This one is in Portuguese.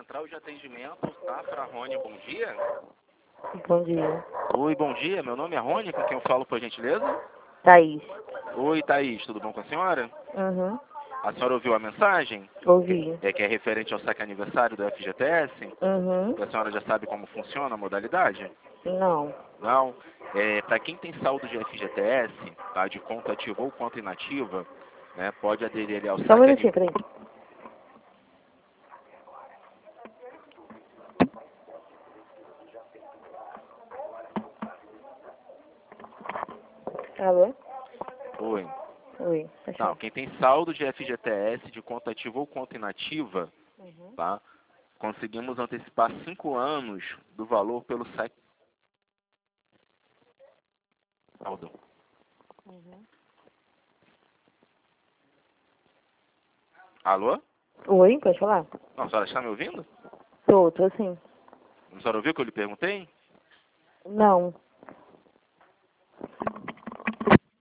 central de atendimento, Safra Rony, bom dia. Bom dia. Oi, bom dia. Meu nome é Rony, com quem eu falo, por gentileza? Thaís. Oi, Thaís, tudo bom com a senhora? Uhum. A senhora ouviu a mensagem? Ouvi. Que é referente ao saque aniversário do FGTS? Uhum. E a senhora já sabe como funciona a modalidade? Não. Não? Para quem tem saldo de FGTS, tá, de conta ativa ou conta inativa, né, pode aderir ali ao Só um saque minutinho, peraí. Alô? Oi. Oi. Não, quem tem saldo de FGTS, de conta ativa ou conta inativa, Uhum. tá, conseguimos antecipar 5 anos do valor pelo saque. Saldo. Uhum. Alô? Oi, pode falar? Não, a senhora está me ouvindo? Tô sim. A senhora ouviu o que eu lhe perguntei? Não.